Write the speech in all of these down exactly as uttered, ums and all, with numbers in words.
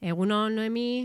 Egunon, Noemi?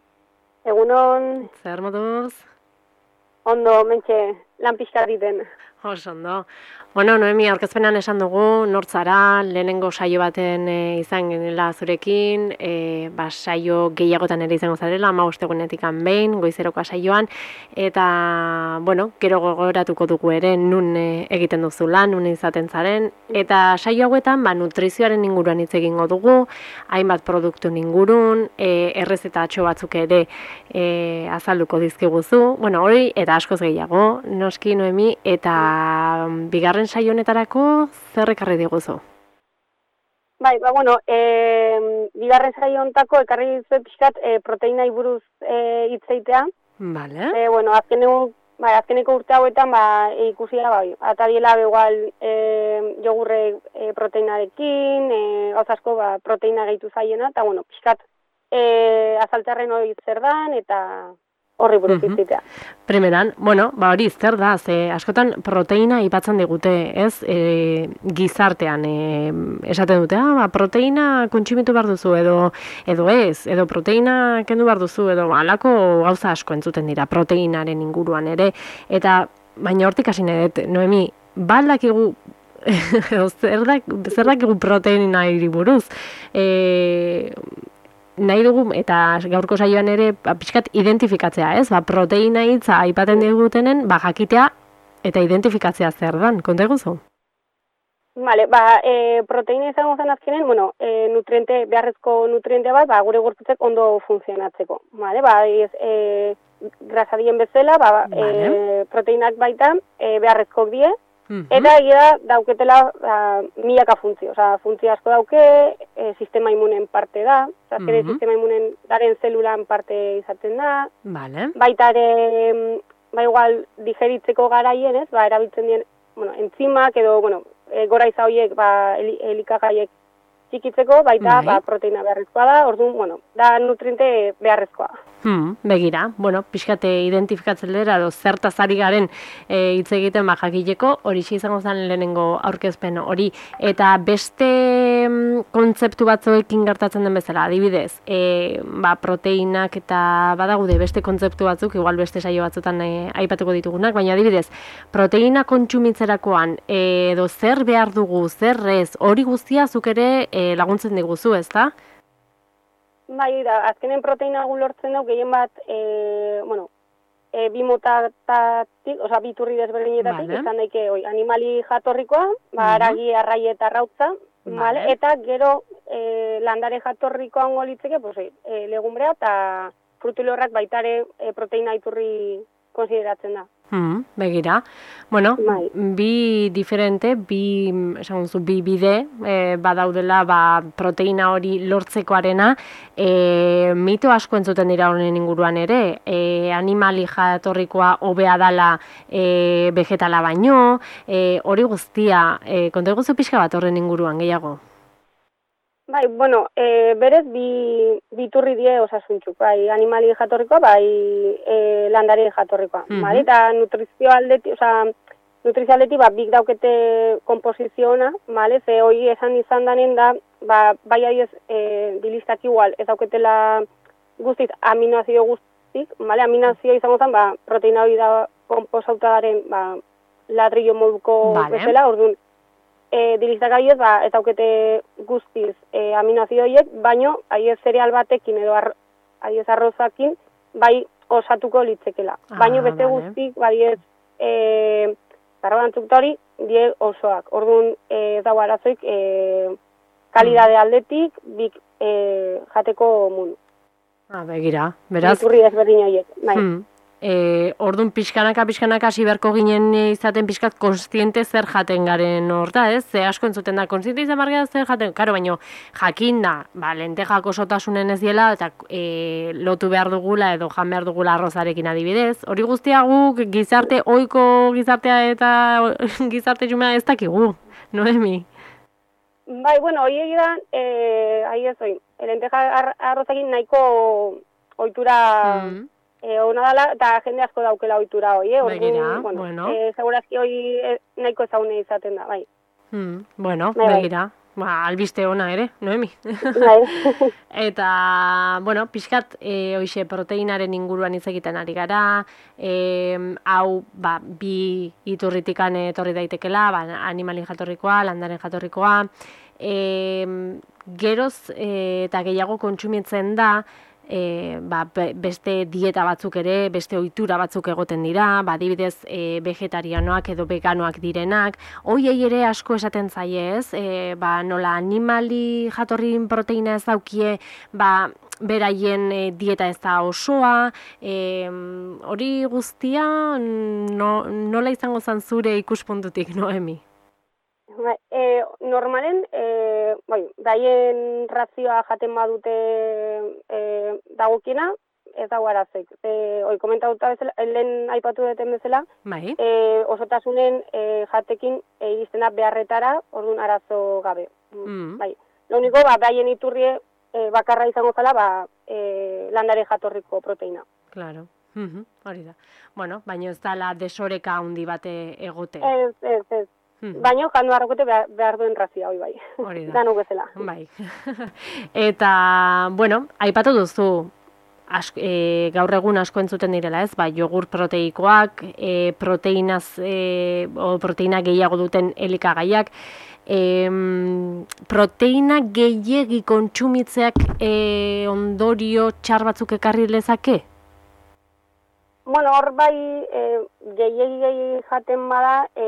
Egunon, Zer moduz? ondo, mentxe, lan pixka egiten. Oso ondo. Bueno, Noemi, aurkezpenan esan dugu, nortzara, lehenengo saio baten e, izan genela zurekin, e, ba, saio gehiagotan ere izango zarela, ama ostegunetik behin, goizeroko saioan, eta, bueno, gero gogoratuko dugu ere, nun e, egiten duzu lan, nun izaten zaren, eta saio hauetan, ba, nutrizioaren inguruan hitz egingo dugu, hainbat produktu ingurun, e, errezetatxo batzuk ere e, azalduko dizkiguzu, bueno, hori, eta askoz gehiago, noski, Noemi, eta bigarren saio honetarako zer ekarri diguzu? Bai, ba, bueno, e, bigarren saio honetako ekarri dizuet pixkat e, proteinai buruz e, hitz egitea. Vale. E, bueno, azkeneko, bai, azkeneko urte hauetan, ba, e, ikusi da, bai, atariela begual e, jogurre e, proteinarekin, e, gauz asko, ba, proteina gehitu zaiena, eta, bueno, pixkat e, azaltarren hori zer dan, eta horri buruz Mhm. hitzitea. Primeran, bueno, ba hori zer da, ze askotan proteina aipatzen digute, ez? E, gizartean e, esaten dute, ah, ba, proteina kontsumitu behar duzu edo edo ez, edo proteina kendu behar duzu edo halako gauza asko entzuten dira proteinaren inguruan ere, eta baina hortik hasi nahi dut, Noemi, badakigu zer da zer dakigu proteinari buruz? E, nahi dugu, eta gaurko saioan ere, ba, pixkat identifikatzea, ez? Ba, proteina hitza aipaten digutenen, ba, jakitea eta identifikatzea zer dan, konta eguzu? Vale, ba, e, proteina izango zen azkenen, bueno, e, nutriente, beharrezko nutriente bat, ba, gure gorputzek ondo funtzionatzeko. Vale, ba, ez, e, grasadien bezala, ba, Vale. e, proteinak baita, e, beharrezko die, Mhm. eta egia da, dauketela ba, milaka funtzio, oza, funtzio asko dauke, e, sistema imunen parte da, oza, azkene Mhm. sistema imunen daren zelulan parte izaten da, Vale. baita ere, ba, igual, digeritzeko garaien, ez, ba, erabiltzen dien, bueno, entzimak edo, bueno, e, gora iza horiek, ba, eli, elikagaiek txikitzeko, baita, Bai. ba, proteina beharrezkoa da, orduan, bueno, da nutriente beharrezkoa. Hmm, begira, bueno, pixkate identifikatzen lera, edo zertaz ari garen e, hitz egiten ba, jakileko, hori izango zen lehenengo aurkezpen hori, eta beste mm, kontzeptu batzuekin gertatzen den bezala, adibidez, e, ba, proteinak eta badagude beste kontzeptu batzuk, igual beste saio batzutan e, aipatuko ditugunak, baina adibidez, proteina kontsumitzerakoan e, edo zer behar dugu, zer ez, hori guztia zuk ere e, laguntzen diguzu, ezta? Bai, da, azkenen proteina gu lortzen dugu gehien bat, e, bueno, e, bi motatatik, oza, bi turri desberdinetatik, Vale. izan daike, oi, animali jatorrikoa, ba, Mhm. aragi, arrai eta rautza, Vale. vale? Eta gero e, landare jatorrikoa ongo litzeke, pues, e, legumbrea eta frutulorrak baitare e, proteina iturri konsideratzen da. Hmm, begira. Bueno, Bai. bi diferente, bi, esan duzu, bi bide e, badaudela ba, proteina hori lortzekoarena, e, mito asko entzuten dira honen inguruan ere, e, animali jatorrikoa hobea dala e, vegetala baino, e, hori guztia, e, konta eguzu pixka bat horren inguruan gehiago? Bai, bueno, e, berez bi, bi turri die osasuntxuk, bai, animali jatorrikoa, bai, e, landare jatorrikoa, Mhm. bale? Eta nutrizio aldeti, oza, nutrizio aldeti, ba, bik daukete komposiziona, bale? Ze hoi esan izan danen da, ba, bai adiez, e, bilistak igual, ez dauketela guztiz aminoazio guztik, bale? Aminoazio izango zen, ba, proteina hori da komposauta garen, ba, ladrillo moduko Vale. bezala, orduan, E, dilistak abiez, ba, ez daukete guztiz e, aminoazio horiek, baino, aiez zereal batekin edo ar, aiez arrozakin, bai osatuko litzekela. Ah, Baino beste vale. guztik, badiez, e, zarrobantzuk hori, die osoak. Orduan, e, ez dago arazoik, e, kalidade aldetik, bik e, jateko mun. Ah, begira, beraz. Iturri ezberdin horiek, bai. Hmm. E, orduan pixkanaka, pixkanaka hasi beharko ginen izaten pixkat konstiente zer jaten garen horta, ez? Ze asko entzuten da, konstiente izan bargea zer jaten, karo, baino jakin da, ba, lentejak osotasunen ez diela, eta e, lotu behar dugula edo jan behar dugula arrozarekin adibidez. Hori guztia guk gizarte, ohiko gizartea eta gizarte jumea ez dakigu, Noemi? Bai, bueno, hori egidan, eh, ahi ez oin, lenteja ar, arrozakin nahiko ohitura Mm. e, ona dala, eta jende asko daukela ohitura hori, eh? Orduan, Begira, bueno, bueno. E, segurazki hori e, nahiko ezagune izaten da, bai. Hmm, bueno, Bai, bai. begira. Ba, albiste ona ere, Noemi. Bai. Eta, bueno, pixkat, e, hoxe, proteinaren inguruan hitz egiten ari gara, e, hau, ba, bi iturritikan etorri daitekela, ba, animalin jatorrikoa, landaren jatorrikoa, e, geroz e, eta gehiago kontsumitzen da, E, ba, beste dieta batzuk ere, beste ohitura batzuk egoten dira, ba, adibidez e, vegetarianoak edo veganoak direnak, hoiei ere asko esaten zaie ez, e, ba, nola animali jatorrin proteina ez daukie, ba, beraien e, dieta ez da osoa, e, hori guztia no, nola izango zan zure ikuspuntutik, Noemi? Bai, e, normalen, e, bai, daien razioa jaten badute e, dagokiena, ez dago arazik. E, oi, komentatuta bezala, lehen aipatu duten bezala, bai. e, osotasunen e, jatekin e, iristen da beharretara, orduan arazo gabe. Mm. Bai, lo único, ba, daien iturrie e, bakarra izango zela, ba, e, landare jatorriko proteina. Claro. Mm-hmm. Hori da. Bueno, baina ez dala desoreka handi bate egote. Ez, ez, ez. Baina, jandu harrokote behar, behar duen razia, hoi bai. Hori da. Danuk bezala. Bai. Eta, bueno, aipatu duzu, ask, e, gaur egun asko entzuten direla, ez? Ba, jogur proteikoak, e, proteinaz, e, o proteina gehiago duten elikagaiak, e, proteina gehiegi kontsumitzeak e, ondorio txar batzuk ekarri lezake? Bueno, hor bai, e, gehiegi gehi jaten bada, e,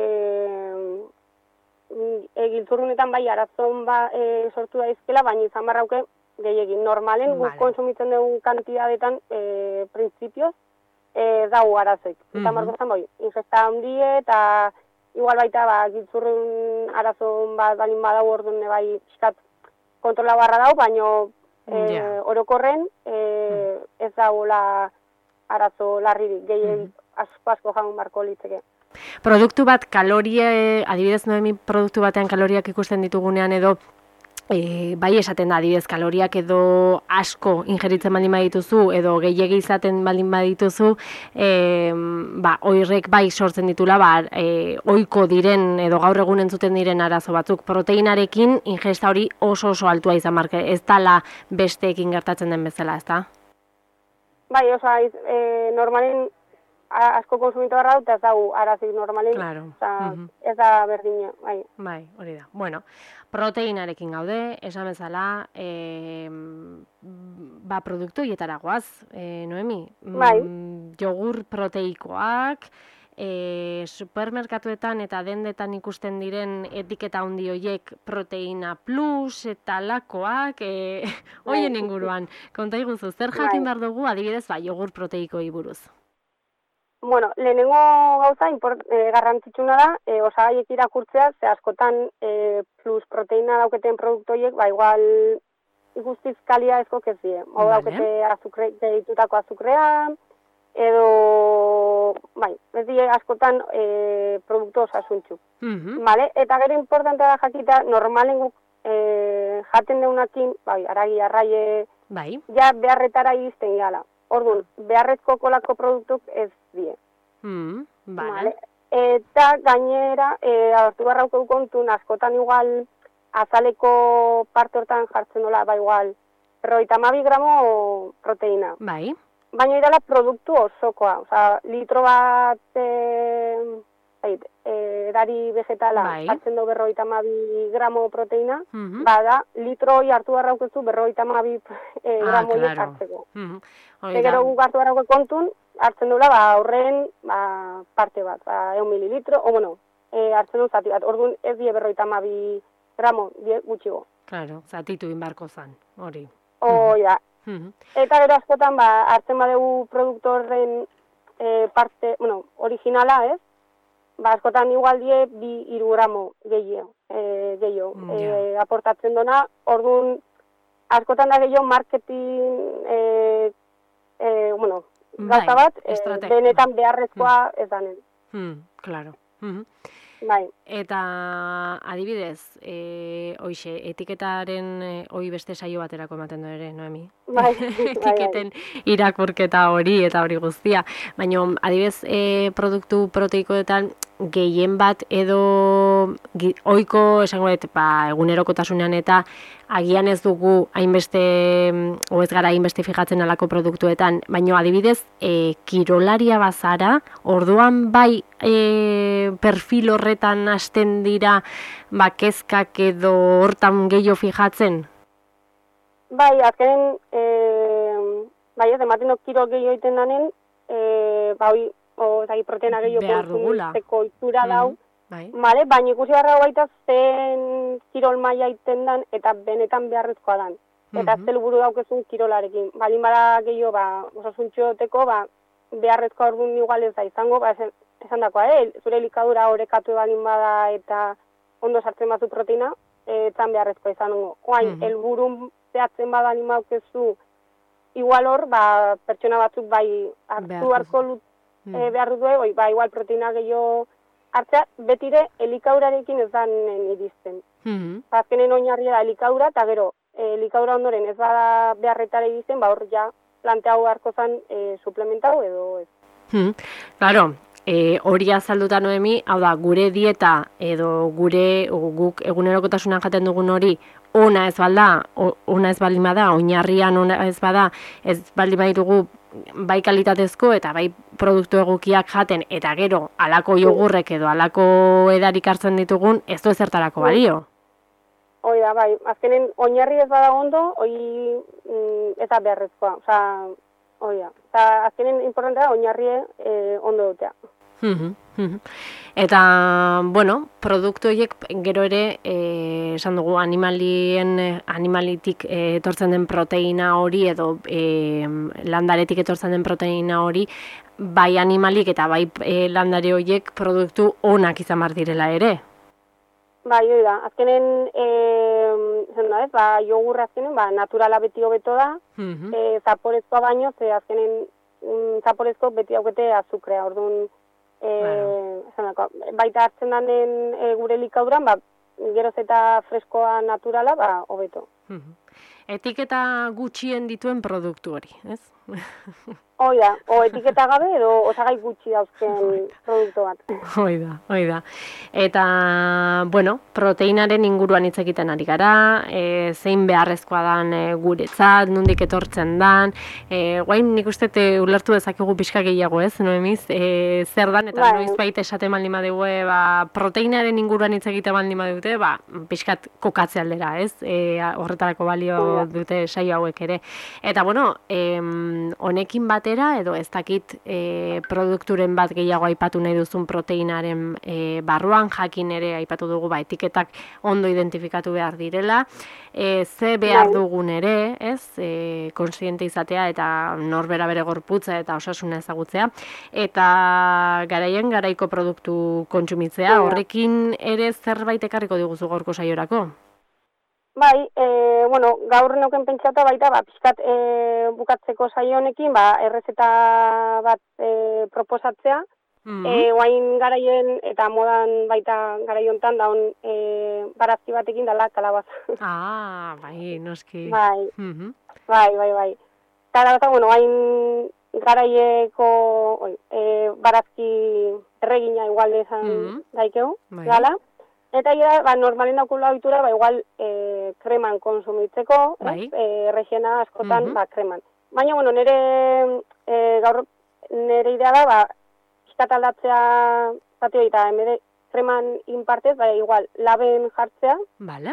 e, giltzurrunetan bai arazon ba, e, sortu daizkela, baina izan barrauke gehiegi. Normalen, vale. Guk konsumitzen dugun kantidadetan, e, printzipioz, e, dau arazek. Mm-hmm. Izan barrauke bai, ingesta handie, eta igual baita, ba, giltzurrun arazon bat balin badau orduan bai pixkat kontrola barra dau, baina e, yeah. orokorren e, mm. ez dagoela arazo larririk, gehiagik asko-asko jaun barko litzeke. Produktu bat kalorie, adibidez Noemi, produktu batean kaloriak ikusten ditugunean edo, e, bai esaten da adibidez kaloriak edo asko ingeritzen baldin badituzu, edo gehiegi izaten baldin badituzu, e, ba, oirrek bai sortzen ditula, ba, e, ohiko diren edo gaur egun entzuten diren arazo batzuk. Proteinarekin ingesta hori oso oso altua izan marke, ez dala besteekin gertatzen den bezala, ez da? Bai, oza, e, normalen asko konsumitu barra dut, ez dago arazik normalen, claro. Oza, uh-huh. ez da berdina, bai. Bai, hori da. Bueno, proteinarekin gaude, esan bezala, e, ba, produktu hietara goaz, e, Noemi? Bai. Mm, jogur proteikoak, E, supermerkatuetan eta dendetan ikusten diren etiketa handi horiek proteina plus eta lakoak, e, hoien inguruan. Konta iguzu, zer jakin behar dugu adibidez ba, jogur proteikoi buruz? Bueno, lehenengo gauza import, e, garrantzitsuna da, e, osagaiek irakurtzea, ze askotan e, plus proteina dauketen produktu horiek, ba igual guztiz kalia ezko kezie. Hau vale. Daukete azukre, deitutako azukrea, edo, bai, ez die askotan e, produktu osasuntxu. Mm-hmm. Vale? Eta gero importantea da jakita, normalen guk e, jaten deunakin, bai, aragi, arraie, bai. Ja beharretara iristen gala. Orduan, beharrezko kolako produktuk ez die. Mm, vale. Vale? Eta gainera, e, hartu barrauko kontun, askotan igual azaleko parte hortan jartzen dola, bai igual, berrogeita hamabi gramo proteina. Bai. Baina irala produktu osokoa, oza, litro bat e, e, edari vegetala bai. Hartzen du berrogeita hamabi gramo proteina, mm-hmm. Bada, litro hori hartu barraukezu berrogeita hamabi e, gramo hori ah, claro. Hartzeko. Mm-hmm. Egero guk hartu barrauke kontun, hartzen dula, ba, horren ba, parte bat, ba, eun mililitro, o bueno, e, hartzen du zati bat, orduan ez die berrogeita hamabi gramo, die gutxigo. Claro, zatitu inbarko zan, hori. Hoi da. Mm-hmm. Eta gero askotan, ba, hartzen badegu produktu horren e, parte, bueno, originala, ez? Ba, askotan igual die bi hiru gramo gehiago, e, gehiago, mm, yeah. e, aportatzen dona, orduan, askotan da gehiago marketing, e, e, bueno, gauza bat, e, benetan beharrezkoa mm. ez danen. Mm, claro. Mm-hmm. Bai. Eta adibidez, e, hoixe, etiketaren e, hoi beste saio baterako ematen du ere, Noemi? Bai. Etiketen irakurketa hori eta hori guztia. Baina adibidez, e, produktu proteikoetan gehien bat edo gi, oiko esango dut, ba, egunerokotasunean eta agian ez dugu hainbeste, o ez gara hainbeste fijatzen alako produktuetan, baina adibidez, e, kirolaria bazara, orduan bai e, perfil horretan hasten dira ba, kezkak edo hortan gehiago fijatzen? Bai, azkenen, e, bai ez, ematen dut kirol gehiago egiten danen, e, ba, oi, o, zai, proteina gehiago konsumitzeko itura mm, dau, bai. Vale, baina ikusi barra baita zen kirol maila egiten dan, eta benetan beharrezkoa dan. Eta mm -hmm. helburu daukezun kirolarekin. Balin bada gehiago, ba, osasuntxoeteko, ba, beharrezkoa orduan igual ez da izango, ba, esan, esan dakoa, eh? Zure elikadura orekatu balin bada eta ondo sartzen bazu proteina, etzan beharrezkoa izango. Oain, mm -hmm. helburu zehatzen bada animaukezu, igual hor, ba, pertsona batzuk bai hartu harko lut, mm. e, behar du, oi, ba, igual proteina gehiago hartzea, betire elikaurarekin ez da iristen. Mm -hmm. Azkenen oinarria da elikadura, eta gero, e, elikadura ondoren ez bada beharretara iristen, ba, hor ja planteau beharko zen e, suplementau edo ez. Mm, claro. E, hori azalduta Noemi, hau da, gure dieta edo gure o, guk egunerokotasunan jaten dugun hori ona ez balda, ona ez baldin bada, oinarrian ona ez bada, ez baldin baitugu bai kalitatezko eta bai produktu egokiak jaten eta gero alako jogurrek edo alako edarik hartzen ditugun, ez du ezertarako balio. Hoi da, bai, azkenen oinarri ez bada ondo, hoi mm, eta beharrezkoa, osea, hoi da. Eta azkenen importantea oinarrie eh, ondo dutea. Eta, bueno, produktu horiek gero ere, eh, esan dugu, animalien, animalitik eh, etortzen den proteina hori edo eh, landaretik etortzen den proteina hori, bai animalik eta bai eh, landare horiek produktu onak izan bar direla ere. Bai, hori da, azkenen, eh, zen da ez, ba, jogurra azkenen, ba, naturala beti hobeto da, uh-huh. eh, zaporezkoa baino, ze azkenen mm, zaporezko beti haukete azukrea, orduan, E, bueno. baita hartzen danen e, gure elikauran, ba, geroz eta freskoa naturala, ba, hobeto. Etiketa gutxien dituen produktu hori, ez? Hoi da, o etiketa gabe edo osagai gutxi dauzken produktu bat. Hoi da, hoi da. Eta, bueno, proteinaren inguruan hitz egiten ari gara, e, zein beharrezkoa dan e, guretzat, nondik etortzen dan, e, guain nik uste te ulertu dezakegu pixka gehiago, ez, Noemiz, e, zer dan, eta noiz baita esaten baldin badegue, ba, proteinaren inguruan hitz egiten baldin badute, ba, pixkat kokatze aldera, ez, e, horretarako balio dute saio hauek ere. Eta, bueno, em, honekin bat edo ez dakit e, produkturen bat gehiago aipatu nahi duzun proteinaren e, barruan, jakin ere aipatu dugu ba, etiketak ondo identifikatu behar direla, e, ze behar dugun ere, ez, e, konsiente izatea eta norbera bere gorputza eta osasuna ezagutzea, eta garaien garaiko produktu kontsumitzea, horrekin ere zerbait ekarriko diguzu gaurko saiorako? Bai, e, bueno, gaur neuken pentsata baita, ba, pixkat e, bukatzeko saio honekin, ba, errezeta bat e, proposatzea, mm -hmm. e, oain garaien eta modan baita garaiontan daun e, barazki batekin dala kalabaz. Ah, bai, noski. Bai, mm -hmm. bai, bai, bai. Kalabaz, bueno, oain garaieko oi, e, barazki erregina igual esan mm -hmm. daikeu, bai. Gala. Eta gira, ba, normalen daukula ohitura, ba, igual e, kreman konsumitzeko, bai. e, regiena askotan, mm -hmm. ba, kreman. Baina, bueno, nire, e, gaur, nire idea da, ba, pixkat aldatzea, zati hori, eta emede, kreman inpartez, ba, igual, laben jartzea, vale.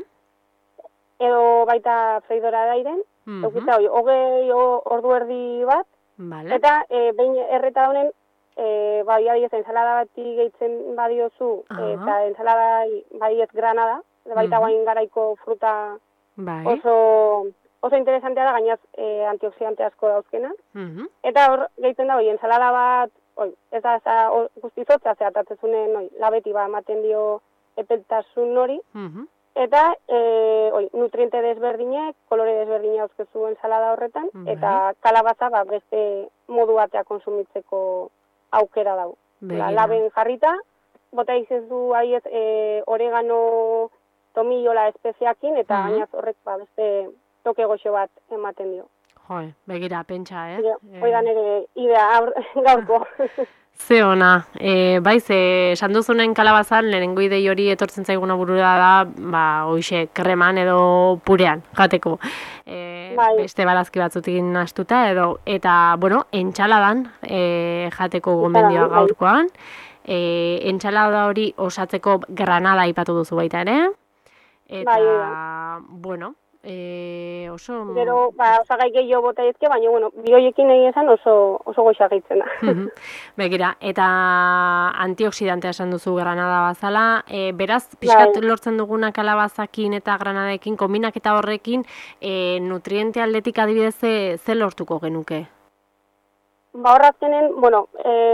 Edo baita freidora dairen, mm -hmm. eukitza hori, hogei ordu erdi bat, vale. Eta e, behin erreta honen, E, bai, adiez, ensalada bati gehitzen badiozu, uh -huh. eta ensalada badiez granada, baita guain uh -huh. garaiko fruta bai. oso, oso interesantea da, gainaz e, antioxidante asko dauzkena. Uh -huh. Eta hor, gehitzen da, oi, ensalada bat, oi, ez da, ez da guztizotza, zehatatzezunen, oi, labeti ba, ematen dio epeltasun hori, uh -huh. eta, e, oi, nutriente desberdinek, kolore desberdina dauzkezu ensalada horretan, uh -huh. eta kalabaza, ba, beste modu batea konsumitzeko aukera dau. La, laben jarrita, bota izezu aiez e, oregano tomillola espeziakin, eta uh-huh. gainaz horrek ba, beste toke goxo bat ematen dio. Joi, begira, pentsa, eh? Oigan ere, idea gaurko. Ze ona, e, bai, ze esan duzunen kalabazan, lehenengo idei hori etortzen zaiguna burura da, ba, hoxe, kreman edo purean, jateko. E, Bai. beste barazki batzutik nahastuta edo, eta, bueno, entxaladan e, jateko gomendioa bai. gaurkoan. E, entxalada hori osatzeko granada aipatu duzu baita ere. Eta, Bai, bai. bueno, e, oso... Gero, ba, osagai gehiago bota ezke, baina, bueno, bi horiekin nahi esan oso, oso goxa gaitzen da. Begira, eta antioxidantea esan duzu granada bazala, e, beraz, pixkat Bai. lortzen duguna kalabazakin eta granadaekin, kombinak eta horrekin, e, nutriente aldetik adibidez ze, ze lortuko genuke? Ba, horrazkenen, bueno,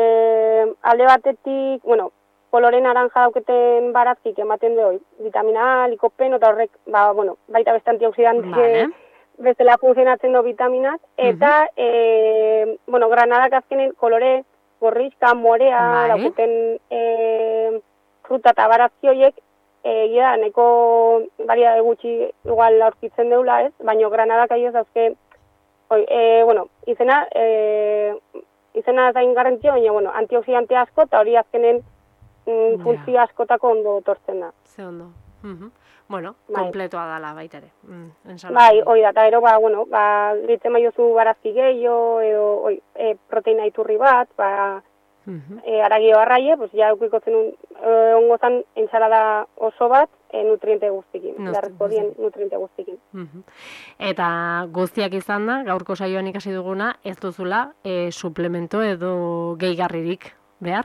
e, alde batetik, bueno, kolore naranja dauketen barazkik ematen de hoi, vitamina A, likopeno, eta horrek, ba, bueno, baita beste antioxidante vale. bestela funtzionatzen du vitaminak, eta, uh -huh. e, bueno, granadak azkenen kolore gorrizka, morea, bai. dauketen e, fruta eta barazki horiek, egia, e, neko variedade gutxi igual aurkitzen deula, ez? Baina granadak ahi ez dauzke, oi, e, bueno, izena, e, izena zain garrantzia, baina, bueno, antioxidante asko, eta hori azkenen mm, funtzio yeah. askotako ondo tortzen da. Ze ondo. Uh -huh. Bueno, bai. Kompletoa dala baita ere. Mm, bai, hoi da, eta ero, ba, bueno, ba, ditzen maiozu barazki gehiago, edo, oi, e, proteina iturri bat, ba, uh -huh. e, aragio arraie, pues, ja, eukikotzen un, e, ongozan entxalada oso bat, e, nutriente guztikin, darrezko dien nutriente guztikin. Uh -huh. Eta guztiak izan da, gaurko saioan ikasi duguna, ez duzula e, suplemento edo gehigarririk behar?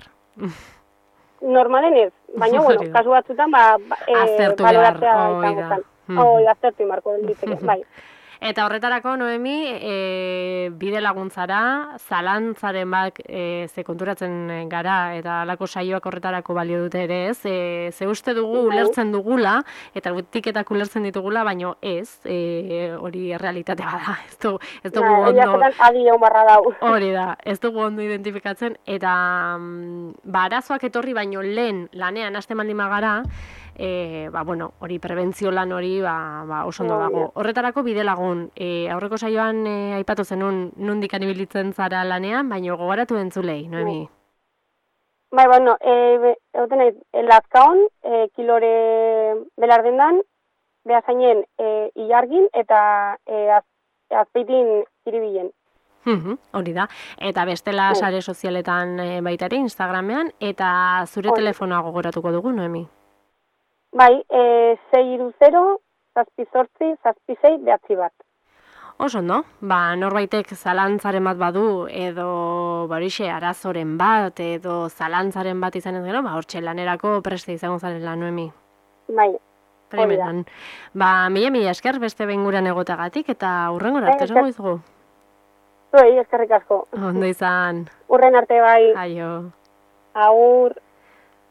Normalen ez, baina, bueno, kasu batzutan, ba, e, aztertu behar, hoi da. Hoi, aztertu imarko ditzeke, bai. Eta horretarako, Noemi, e, bide laguntzara, zalantzaren bat, e, ze konturatzen gara, eta alako saioak horretarako balio dute ere ez, e, ze uste dugu ulertzen dugula, eta tiketak ulertzen ditugula, baino ez, e, hori errealitatea bada, ez dugu, ez dugu Na, ondo... adi eumarra dau. Hori da, ez dugu ondo identifikatzen, eta ba, arazoak etorri baino lehen lanean hasten baldin bagara, E, ba, bueno, hori prebentzio lan hori ba, ba, oso ondo dago. Horretarako bide lagun, e, aurreko saioan e, aipatu zenun nondik anibilitzen zara lanean, baina gogoratu entzulei, Noemi? Bai, bueno, e, egoten nahi, Lazkaon, e, kilore belardendan, behazainen e, ilargin eta e, az, azpeitin iribilen. Uhum, hori da, eta bestela uh. sare sozialetan e, baita ere, Instagramean, eta zure uh. telefonoa gogoratuko dugu, Noemi? Bai, e, sei iru zero, zazpi zortzi, zazpi zei, behatzi bat. Oso, no? Ba, norbaitek zalantzaren bat badu, edo barixe arazoren bat, edo zalantzaren bat izan ez gero, ba, hortxe lanerako preste izango zaren lan, Noemi. Bai, hori da. Ba, mila mila esker beste benguran egotagatik, eta urrengo arte esango izugu. Zuei, eskerrik asko. Ondo izan. Urren arte bai. Aio. Agur.